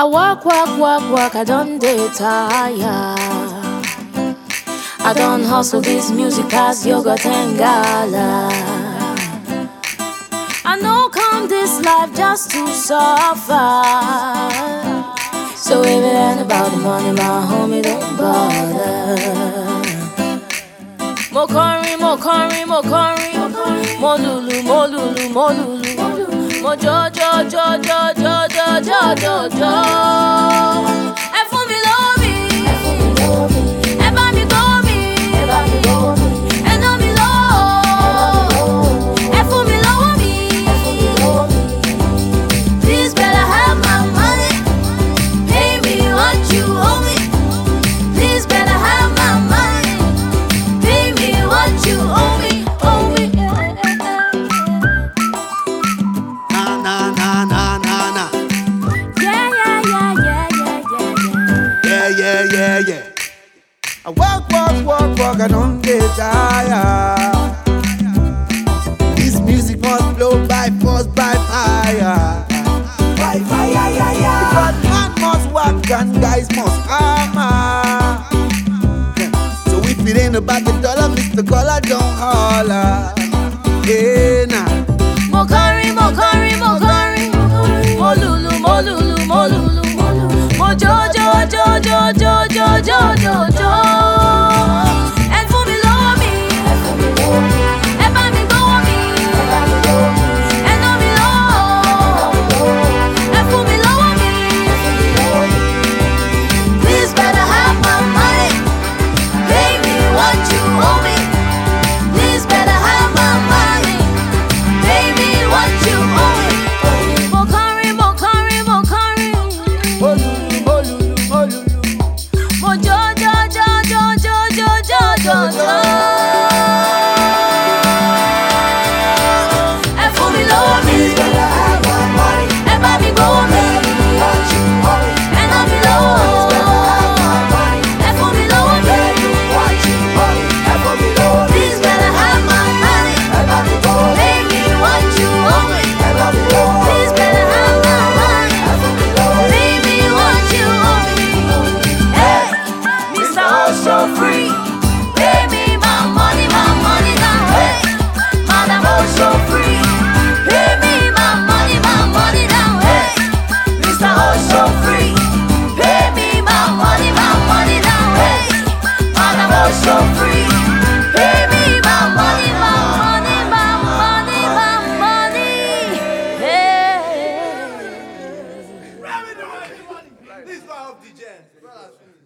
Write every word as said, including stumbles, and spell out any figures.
I work, work, work, work, I don't dey tire. I don't hustle this music past yoga tengala. I know come this life just to suffer. So if it ain't about the money, my homie, don't bother. Mo kọrin, mo kọrin, mo kọrin, mo lulu, mo lulu, mo lulu, mo jo jo jo jo jo jo jo jo jo. Ẹ fún mi lómi, ẹ bá mi gbọ́ mi, ẹ ná mi lọ́wọ́, ẹ fún mi lọ́wọ́ mi. Please better have my money, pay me what you owe me. Please better have my money, pay me what you owe me, owe me. Na na na na na na. Yeah yeah yeah yeah yeah yeah Yeah yeah yeah yeah. I walk walk walk walk, I don't get tired. This music must blow by force, by fire. By fire, yeah yeah. Because man must work and guys must hammer. So if it ain't about the dollar, Mister Collar don't holler. Yeah nah. Mo kọrin, mo kọrin, mo kọrin, mo lulu, mo lulu, mo lulu, mo jo jo jo jo jo jo jo jo jo. Ẹ fún mi lọ́wọ́ mi, ẹ bá mi gbọ́wọ́ mi, ẹ ná mi lọ́wọ́, ẹ fún mi lọ́wọ́ mi. Please better have my money, pay me what you owe me. Please better have my money, pay me what you owe me. Mo kọrin, mo kọrin, mo kọrin, Olulu, olulu, olulu. mo jo jo jo jo jo jo jo jo jo. Ẹ fún mi lọ́wọ́ mi, ẹ bá mi gbọ́wọ́ mi, ẹ ná mi lọ́wọ́, ẹ fún mi lọ́wọ́ mi. Please better have my money, pay me what you owe me. Please better have my money, pay me what you owe me. Hey, Mister Osho Free, pay me my money, my money now. Hey, Madam Osho Free, pay me my money, my money now. Hey, Mister Osho Free, pay me my money, my money now. Hey, Madam Osho Free, pay me my money, my money, my money, my money. Hey. This is off the jam.